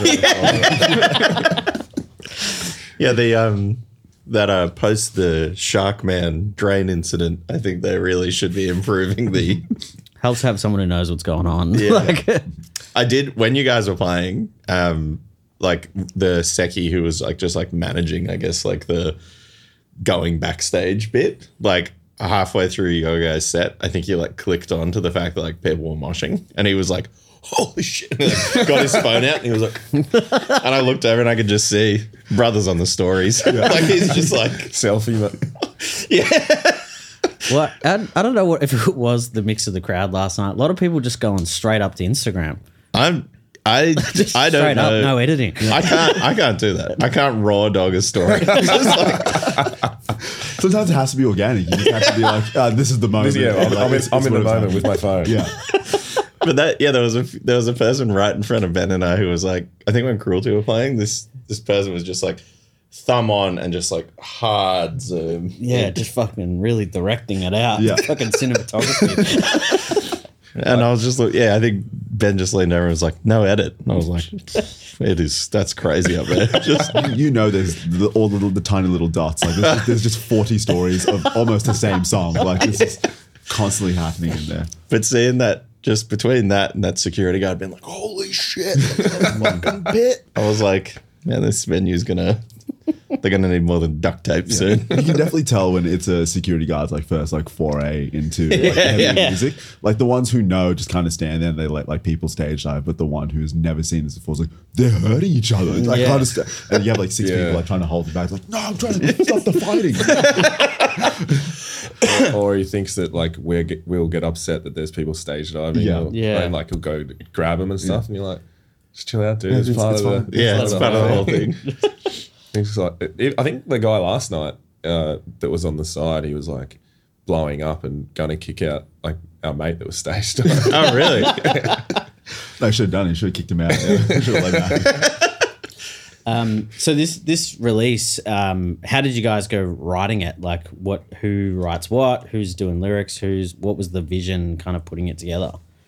A: Yeah, the um that uh post the Sharkman drain incident, I think they really should be improving the
B: Helps to have someone who knows what's going on.
A: Yeah.
B: Like,
A: I did when you guys were playing, um, like the Seki who was like just like managing, I guess, like the going backstage bit, like halfway through your guys' set, I think he like clicked on to the fact that like people were moshing, and he was like, holy shit, and, like, got his phone out and he was like, and I looked over and I could just see brothers on the stories. Like he's just like,
D: Selfie. But
B: well, I, I don't know what if it was the mix of the crowd last night. A lot of people just going straight up to Instagram.
A: I'm, I,
B: Just
A: I don't
B: straight
A: know.
B: up, no editing.
A: I can't, I can't do that. I can't raw dog a story. I'm just like,
C: Sometimes it has to be organic. You just have to be like, uh, this is the moment.
D: yeah, I'm,
C: Like,
D: I'm in,
C: it's-
D: I'm
C: it's
D: in the
C: what it's
D: moment with my phone.
C: Yeah.
A: But that, yeah, there was a there was a person right in front of Ben and I who was like, I think when Cruelty were playing, this this person was just like thumb on and just like hard zoom.
B: Yeah, just fucking really directing it out.
C: Yeah.
B: Fucking cinematography.
A: And I was just like, yeah, I think Ben just leaned over and was like, no edit. And I was like, it is, that's crazy up there. Just,
C: You- You know, there's the, all the, little, the tiny little dots. Like there's, there's just forty stories of almost the same song. Like this is constantly happening in there.
A: but seeing that, just between that and that security guard being like, holy shit, that's a fucking bit. I was like, man, this venue's gonna, they're gonna need more than duct tape soon.
C: You can definitely tell when it's a security guard's like first like foray into like heavy
A: yeah.
C: music. Like the ones who know just kind of stand there and they let like people stage dive, but the one who's never seen this before is like, they're hurting each other. It's like,
B: Yeah.
C: kind of, and you have like six
D: Yeah.
C: people like trying to hold it back. It's like, no, I'm trying to stop the fighting.
D: Or he thinks that like we're get, we'll get upset that there's people stage diving.
C: Yeah.
D: or,
B: Yeah.
D: And like he'll go to grab him and stuff, and you're like, just chill out, dude. It's,
C: it's-
D: part
C: it's
D: of
C: fine.
D: the
A: Yeah, it's part of the whole
D: thing.
A: thing.
D: It's like, it, I think the guy last night uh, that was on the side, he was like blowing up and going to kick out like our mate that was stage diving.
A: Oh, really?
C: No, should have done it. Should have kicked him out. Yeah. Should have let back.
B: So this this release, um, how did you guys go writing it? Like, what? Who writes what? Who's doing lyrics? Who's what was the vision? Kind of putting it together.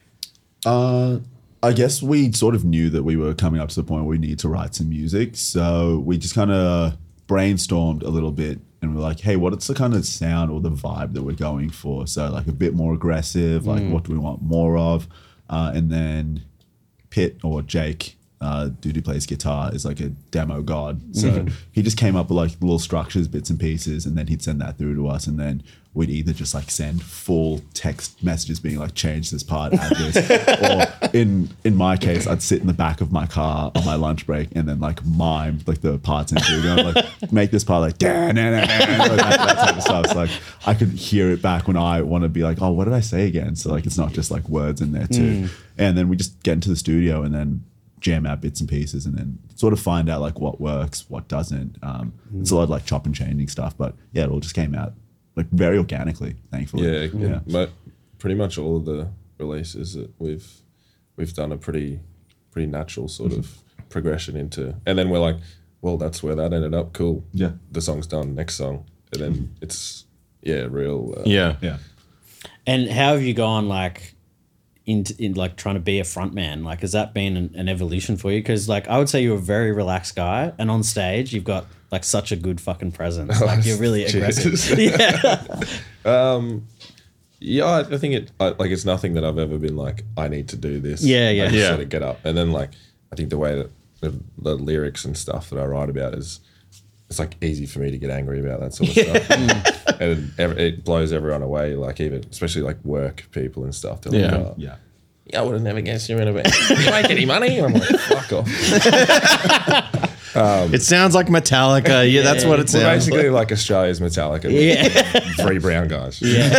C: Uh, I guess we sort of knew that we were coming up to the point where we needed to write some music. So we just kind of brainstormed a little bit and we're like, hey, what's the kind of sound or the vibe that we're going for? So like a bit more aggressive, like what do we want more of? Uh, and then Pitt or Jake, uh, dude who plays guitar, is like a demo god. So he just came up with like little structures, bits and pieces, and then he'd send that through to us. And then we'd either just like send full text messages being like, change this part, add this. Or in in my case, I'd sit in the back of my car on my lunch break and then like mime like the parts into it. You know, like make this part like, da, na, na, na, that, that type of stuff. So like I could hear it back when I want to be like, oh, what did I say again? So like it's not just like words in there too. And then we just get into the studio and then jam out bits and pieces and then sort of find out like what works, what doesn't. Um, It's a lot of like chop and changing stuff, but yeah, it all just came out like very organically, thankfully.
D: Yeah,
C: yeah.
D: Mo- pretty much all of the releases that we've we've done a pretty pretty natural sort of progression into, and then we're like, well, that's where that ended up. Cool.
C: Yeah.
D: The song's done. Next song, and then it's yeah, real. Uh,
A: Yeah.
C: Yeah.
B: And how have you gone like in, in like trying to be a front man? Like, has that been an, an evolution for you? Because like I would say you're a very relaxed guy, and on stage you've got like such a good fucking presence. Like you're really aggressive.
D: Jesus.
B: Yeah.
D: Yeah, I, I think it I, like it's nothing that I've ever been like I need to do this.
B: Yeah, yeah.
D: I just
A: Yeah.
D: sort of get up, and then like I think the way that the, the lyrics and stuff that I write about is it's like easy for me to get angry about that sort of stuff, and it, it blows everyone away. Like even especially like work people and stuff. They're
A: Yeah.
D: like, oh,
C: Yeah.
D: yeah, I would have never guessed you were in a band. Do you make any money? And I'm like, fuck off.
A: It sounds like Metallica. Yeah, that's what it
D: We're
A: sounds
D: basically
A: like.
D: like Australia's Metallica.
B: Yeah.
D: Three brown guys.
B: Yeah.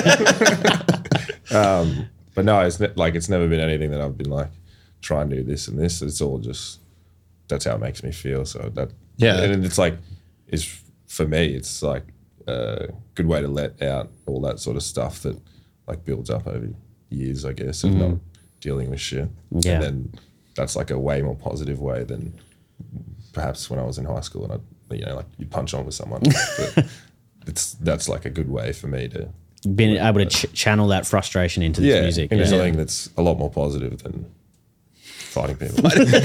D: Um, but no, it's ne- like it's never been anything that I've been like, try and do this and this. It's all just, that's how it makes me feel. So that,
A: Yeah.
D: And it's like, it's for me, it's like a good way to let out all that sort of stuff that like builds up over years, I guess, of not dealing with shit.
B: Yeah.
D: And then that's like a way more positive way than perhaps when I was in high school and I, you know, like you punch on with someone. But it's, that's like a good way for me to,
B: Being able to ch- channel that frustration into this
D: yeah,
B: music.
D: into
B: Yeah.
D: something that's a lot more positive than fighting people.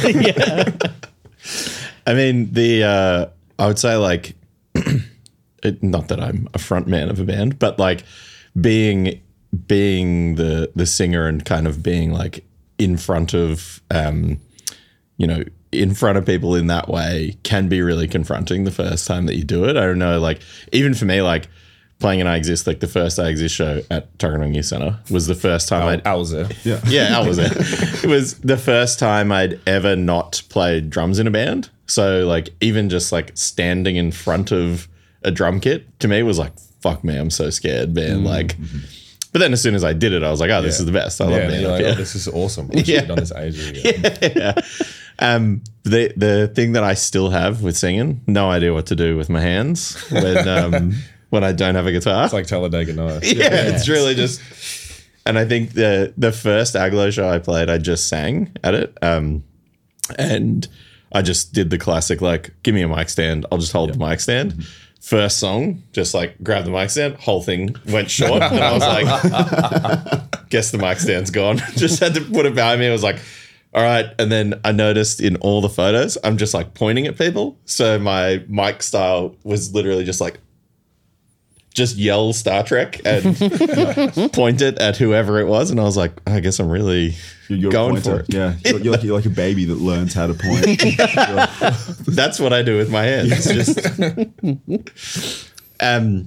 A: I mean, the uh, I would say like, it, not that I'm a front man of a band, but like being being the the singer and kind of being like in front of um, you know, in front of people in that way can be really confronting the first time that you do it. I don't know, like even for me, like playing an I Exist, like the first I Exist show at Tuggeranong Youth Centre was the first time I'd
D: I was there.
C: Yeah.
A: yeah, I was there. It was the first time I'd ever not played drums in a band. So like even just like standing in front of a drum kit to me was like, fuck me, I'm so scared, man. Like, but then as soon as I did it, I was like, oh, this is the best. I love
D: Yeah, and
A: being
D: you're
A: up
D: like,
A: here.
D: oh, this is awesome. I should
A: Yeah.
D: have done this ages ago.
A: Um, the the thing that I still have with singing, no idea what to do with my hands when um, when I don't have a guitar.
D: It's like Talladega Nights.
A: yeah, it's really just. And I think the the first Aglo show I played, I just sang at it, um, and I just did the classic like, give me a mic stand, I'll just hold the mic stand. First song, just like grab the mic stand, whole thing went short, and I was like, guess the mic stand's gone. Just had to put it behind me. I was like, all right. And then I noticed in all the photos, I'm just like pointing at people. So my mic style was literally just like, just yell Star Trek and point it at whoever it was. And I was like, I guess I'm really
C: You're, you're a
A: going
C: pointer.
A: for it.
C: Yeah. You're, you're, like, you're like a baby that learns how to point. You're like,
A: That's what I do with my hands. Just, um,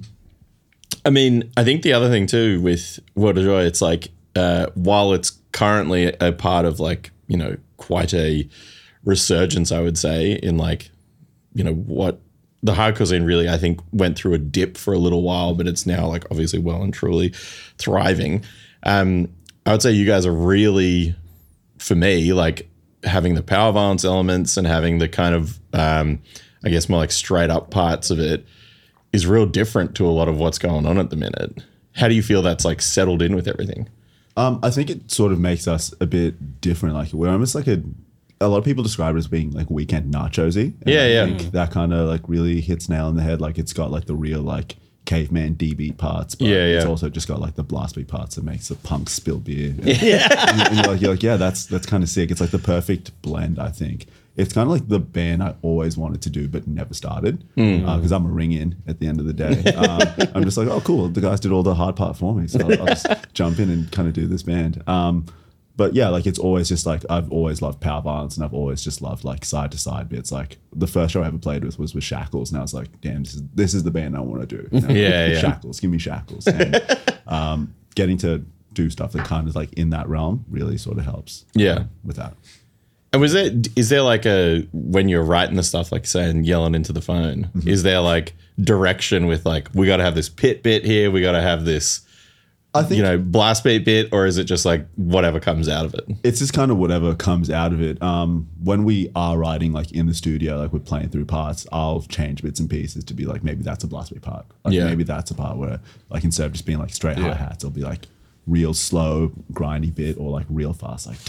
A: I mean, I think the other thing too with World of Joy, it's like, uh, while it's currently a part of like, you know, quite a resurgence, I would say, in like, you know, what the hardcore scene really, I think, went through a dip for a little while, but it's now like obviously well and truly thriving. Um, I would say you guys are really, for me, like having the power violence elements and having the kind of, um, I guess, more like straight up parts of it is real different to a lot of what's going on at the minute. How do you feel that's like settled in with everything?
C: Um, I think it sort of makes us a bit different. Like we're almost like a, a lot of people describe it as being like weekend nachosy. And
A: Yeah,
C: I
A: yeah.
C: think that kind of like really hits nail on the head. Like it's got like the real like caveman D beat parts, but
A: Yeah,
C: it's
A: yeah.
C: also just got like the blast beat parts that makes the punks spill beer. Yeah, and, and you're like, you're like, yeah, that's that's kind of sick. It's like the perfect blend, I think. It's kind of like the band I always wanted to do, but never started because I'm a ring in at the end of the day. Um, I'm just like, oh, cool. The guys did all the hard part for me. So I'll, I'll just jump in and kind of do this band. Um, but yeah, like it's always just like, I've always loved power violence and I've always just loved like side to side bits. Like the first show I ever played with was with Shackles. And I was like, damn, this is, this is the band I want to do. You know?
A: Yeah, yeah.
C: Shackles, give me Shackles. And um, getting to do stuff that kind of like in that realm really sort of helps.
A: Yeah.
C: um, with that.
A: And was there, is there like a, when you're writing the stuff, like saying, yelling into the phone,
C: Mm-hmm.
A: is there like direction with like, we got to have this pit bit here, we got to have this,
C: I think
A: you know, blast beat bit, or is it just like whatever comes out of it?
C: it's just kind of whatever comes out of it. Um, when we are writing like in the studio, like we're playing through parts, I'll change bits and pieces to be like, maybe that's a blast beat part. Like
A: Yeah.
C: maybe that's a part where like instead of just being like straight hi-hats, it'll be like real slow, grindy bit or like real fast, like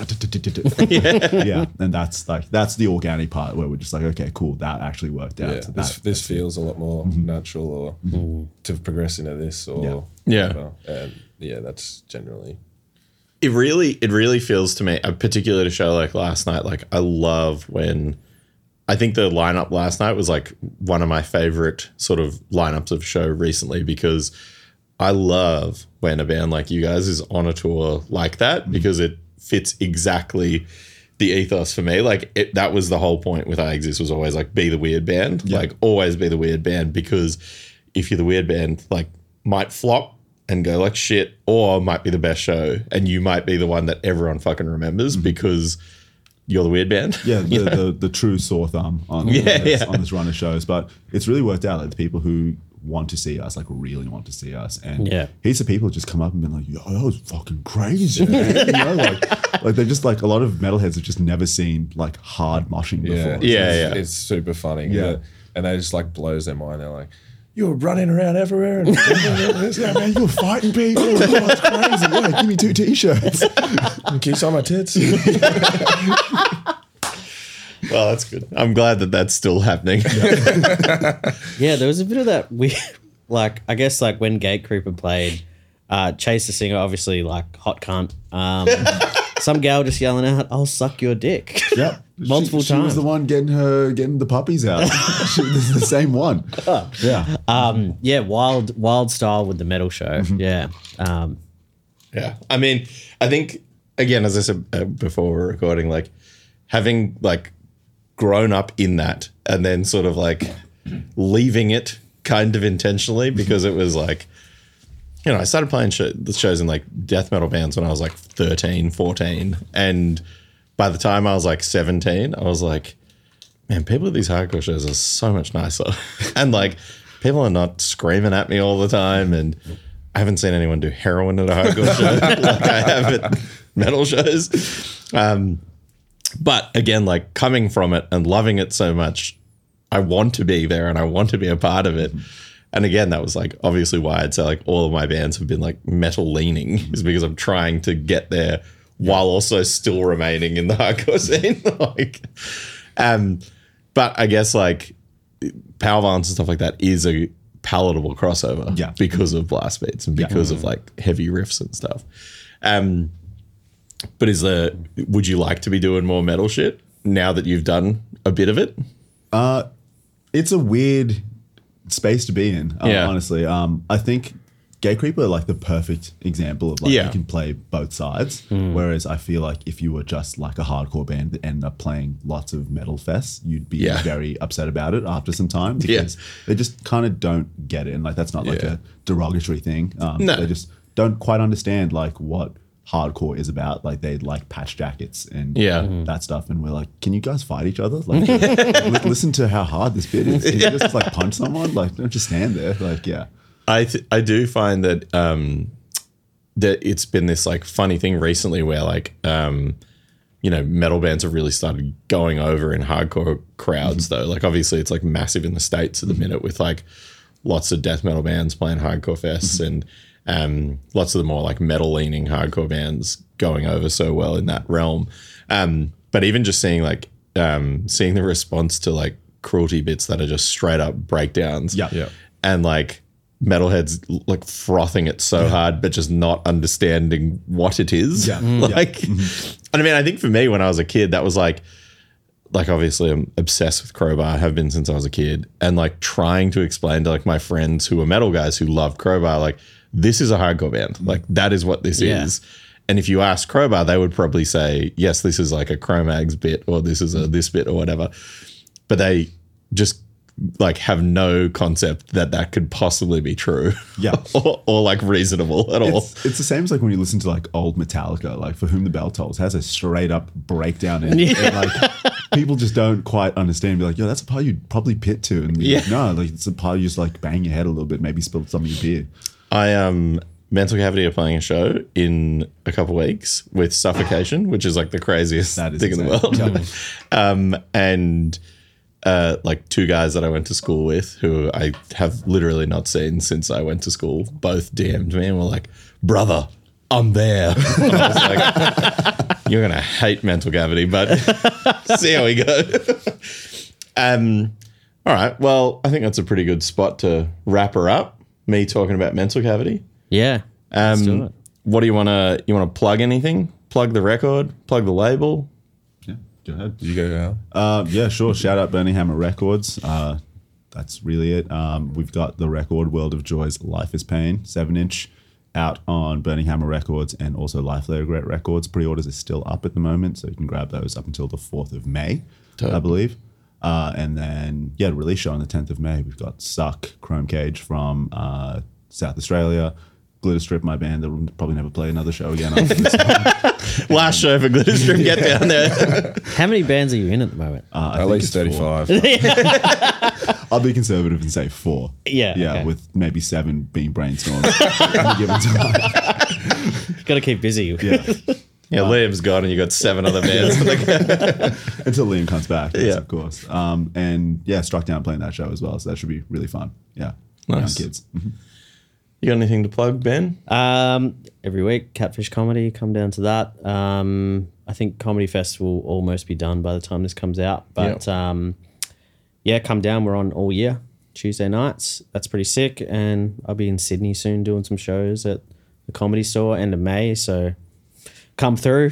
C: yeah. yeah. And that's like, that's the organic part where we're just like, okay, cool. That actually worked out.
D: Yeah,
C: So
D: this
C: that-
D: this feels a lot more natural, or to progress into this, or
A: Yeah.
D: whatever. And yeah, that's generally
A: It really, it really feels to me, uh, particularly to show like last night, like I love when, I think the lineup last night was like one of my favorite sort of lineups of show recently, because I love when a band like you guys is on a tour like that, because it fits exactly the ethos for me. Like it, that was the whole point with I Exist, was always like, be the weird band, like always be the weird band, because if you're the weird band, like might flop and go like shit, or might be the best show, and you might be the one that everyone fucking remembers because you're the weird band.
C: Yeah, the, the, the true sore thumb on,
A: Yeah,
C: on, this,
A: yeah.
C: on this run of shows. But it's really worked out. Like the people who want to see us, like really want to see us. And
B: Yeah.
C: heaps of people just come up and been like, yo, that was fucking crazy. Man. You know, like, like they're just like, a lot of metalheads have just never seen like hard moshing before.
D: Yeah,
A: Yeah,
D: it's,
A: yeah.
D: It's super funny.
C: Yeah.
D: Yeah, and they just like blows their mind. They're like, "You were running around everywhere." And
C: Yeah, man, you were fighting people. Oh, that's crazy. Yeah, give me two t-shirts.
D: Can you sign my tits?
A: Well, that's good. I'm glad that that's still happening.
B: Yeah, there was a bit of that weird, like, I guess, like when Gatecreeper played, uh, Chase the Singer, obviously, like, hot cunt. Um, some gal just yelling out, "I'll suck your dick."
C: Yeah.
B: Multiple
C: she, She
B: times.
C: was the one getting her, getting the puppies out. she, this is the same one. Yeah.
B: Um, yeah, wild, wild style with the metal show. Yeah. Um,
A: Yeah. I mean, I think, again, as I said uh, before we we're recording, like having like grown up in that and then sort of like leaving it kind of intentionally because it was like, you know, I started playing show, the shows in like death metal bands when I was like thirteen, fourteen. And by the time I was like seventeen, I was like, man, people at these hardcore shows are so much nicer. And like, people are not screaming at me all the time. And I haven't seen anyone do heroin at a hardcore show like I have at metal shows. Um, but again, like coming from it and loving it so much, I want to be there and I want to be a part of it. And again, that was like obviously why I'd say like all of my bands have been like metal leaning is because I'm trying to get there while also still remaining in the hardcore scene. like, um, but I guess like Power Violence and stuff like that is a palatable crossover
C: Yeah.
A: because of blast beats and because of like heavy riffs and stuff. Um, but is there, would you like to be doing more metal shit now that you've done a bit of it?
C: Uh, it's a weird space to be in, uh,
A: Yeah.
C: honestly. Um, I think Gatecreeper are like the perfect example of like
A: Yeah.
C: you can play both sides. Whereas I feel like if you were just like a hardcore band that ended up playing lots of metal fests, you'd be
A: Yeah.
C: very upset about it after some time
A: Yeah.
C: because they just kind of don't get it. And like that's not like
D: Yeah.
C: a derogatory thing. Um,
A: No.
C: They just don't quite understand like what hardcore is about. Like they like patch jackets and
A: Yeah. Mhm.
C: that stuff. And we're like, can you guys fight each other? Like, li- listen to how hard this bit is. Can you just like punch someone? Like, don't just stand there. Like, yeah.
A: I th- I do find that um, that it's been this like funny thing recently where like um, you know metal bands have really started going over in hardcore crowds though. Like obviously it's like massive in the States at the minute with like lots of death metal bands playing hardcore fests and um, lots of the more like metal leaning hardcore bands going over so well in that realm. Um, but even just seeing like um, seeing the response to like cruelty bits that are just straight up breakdowns.
C: Yeah.
D: Yeah.
A: And like metalheads like frothing it so hard, but just not understanding what it is.
C: Yeah. Mm.
A: like, and I mean, I think for me when I was a kid, that was like, like obviously I'm obsessed with Crowbar, have been since I was a kid, and like trying to explain to like my friends who were metal guys who loved Crowbar, like this is a hardcore band, like that is what this
B: Yeah.
A: is. And if you ask Crowbar, they would probably say, yes, this is like a Cro-Mags bit or this is a this bit or whatever. But they just like have no concept that that could possibly be true.
C: Yeah.
A: or, or like reasonable at all.
C: It's, it's the same as like when you listen to like old Metallica, like For Whom the Bell Tolls has a straight up breakdown in it. And, like people just don't quite understand. Be like, yo, that's a part you'd probably pit to. And be like, no, like it's a part you just like bang your head a little bit, maybe spill some of your beer.
A: I um Mental Cavity are playing a show in a couple of weeks with Suffocation, which is like the craziest
C: That is
A: thing in the
C: insane.
A: world. um, and uh, like two guys that I went to school with who I have literally not seen since I went to school, both D M'd me and were like, brother, I'm there. And I was like, you're going to hate Mental Cavity, but see how we go. um, all right. Well, I think that's a pretty good spot to wrap her up. Me talking about Mental Cavity.
B: yeah. Let's do
A: Um,
B: it.
A: what do you want to? You want to plug anything? Plug the record. Plug the label.
C: Yeah, go ahead.
D: You go, Al.
C: Uh, yeah, sure. Shout out Burning Hammer Records. Uh, that's really it. Um, we've got the record World of Joy's Life is Pain, seven inch, out on Burning Hammer Records and also Life Later Regret Records. Pre-orders are still up at the moment, so you can grab those up until the fourth of May,
A: Dope.
C: I believe. Uh, and then, yeah, release show on the tenth of May. We've got Suck, Chrome Cage from uh, South Australia, Glitter Strip, my band, that will probably never play another show again after this one.
A: Last show for Glitter Strip. Get down there.
B: How many bands are you in at the moment?
C: Uh, I
D: At
C: think
D: least
C: it's four.
D: thirty-five.
C: I'll be conservative and say four.
B: Yeah,
C: Yeah,
B: okay.
C: with maybe seven being brainstormed at any given time.
B: Got to keep busy.
C: Yeah.
A: Yeah, Liam's gone, and you got seven other bands.
C: Until Liam comes back, yes,
A: Yeah.
C: of course. Um, and yeah, Struck Down playing that show as well, so that should be really fun. Yeah.
A: Nice.
C: Young kids. Mhm.
A: You got anything to plug, Ben?
B: Um, every week, Catfish Comedy, come down to that. Um, I think Comedy Fest will almost be done by the time this comes out. But um, yeah, come down. We're on all year, Tuesday nights. That's pretty sick. And I'll be in Sydney soon doing some shows at the Comedy Store end of May. So come through.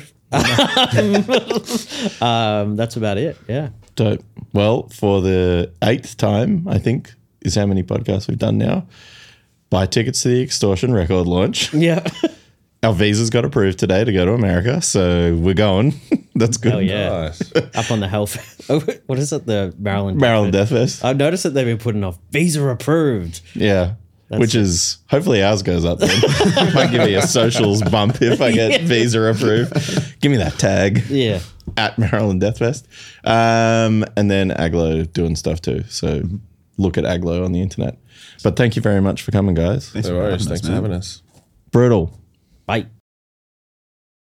B: um, that's about it. Yeah.
A: Dope. Well, for the eighth time, I think, is how many podcasts we've done now. Buy tickets to the Extortion record launch.
B: Yeah.
A: Our visa's got approved today to go to America, so we're going. That's good.
B: Hell yeah.
D: Nice.
B: Up on the health. Oh, what is it? The Maryland.
A: Maryland Death Fest.
B: I've noticed that they've been putting off visa approved.
A: Yeah. Which is, hopefully ours goes up then. Might give me a socials bump if I get visa approved. Give me that tag.
B: Yeah.
A: At Maryland Death Fest. Um, and then Aglo doing stuff too. So look at Aglo on the internet. But thank you very much for coming, guys.
C: Thanks
D: No
C: for
D: worries.
C: having us,
D: Thanks for
C: man.
D: having us.
A: Brutal.
B: Bye.